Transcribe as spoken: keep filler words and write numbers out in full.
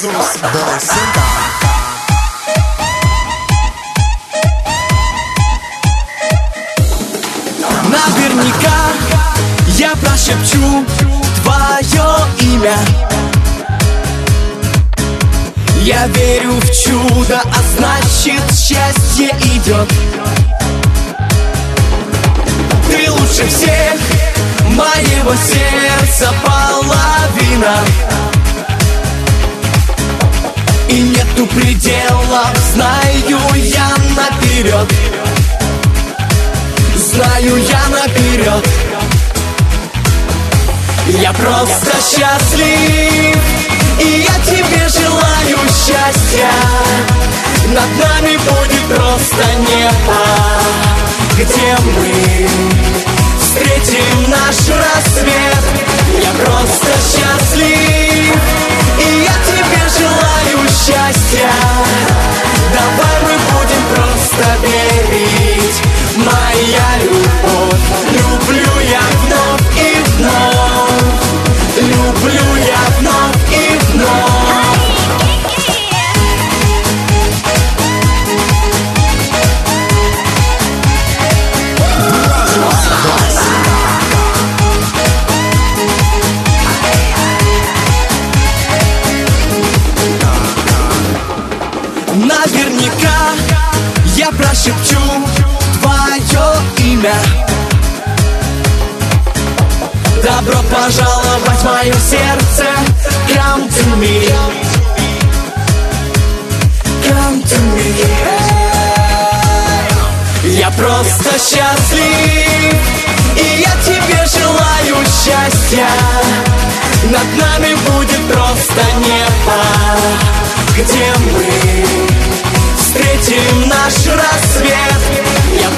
Jesus Boceta. Наверняка я прошепчу твое имя. Я верю в чудо, а значит счастье идет. Ты лучше всех, моего сердца половина. И нету пределов, знаю я наперед. Знаю я наперед. Я просто счастлив, и я тебе желаю счастья. Над нами будет просто небо, где мы встретим наш рассвет. Я просто счастлив, и я тебе желаю счастья. Давай мы будем просто верить, моя любовь. Люблю я вновь и вновь. Люблю я вновь и вновь. Наверняка я прошепчу твое имя. Добро пожаловать в мое сердце. Come to me, come to me. Я просто счастлив, и я тебе желаю счастья. Над нами будет просто небо, где мы встретим наш рассвет. Я